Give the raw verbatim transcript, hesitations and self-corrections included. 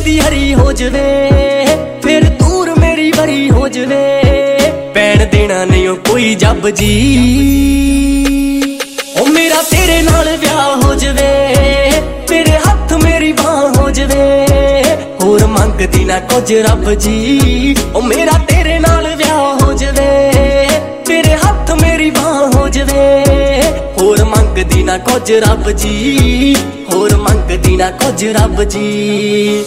ਦੀ ਹਰੀ ਹੋ ਜਵੇ, ਫਿਰ ਦੂਰ ਮੇਰੀ ਬਰੀ ਹੋ ਜਵੇ। ਪੈਣ ਦੇਣਾ ਨਹੀਂ ਉਹ ਕੋਈ ਜੱਬ ਜੀ, ਉਹ ਮੇਰਾ ਤੇਰੇ ਨਾਲ ਵਿਆਹ ਹੋ ਜਵੇ, ਤੇਰੇ ਹੱਥ ਮੇਰੀ ਬਾਹ ਹੋ ਜਵੇ। ਹੋਰ ਮੰਗਦੀ ਨਾ ਕੁਝ ਰੱਬ ਜੀ, ਉਹ ਮੇਰਾ ਤੇਰੇ ਨਾਲ ਵਿਆਹ ਹੋ ਜਵੇ, ਤੇਰੇ ਹੱਥ ਮੇਰੀ ਬਾਹ ਹੋ ਜਵੇ। ਹੋਰ ਮੰਗਦੀ ਨਾ ਕੁਝ ਰੱਬ ਜੀ, ਹੋਰ ਮੰਗਦੀ ਨਾ ਕੁਝ ਰੱਬ ਜੀ।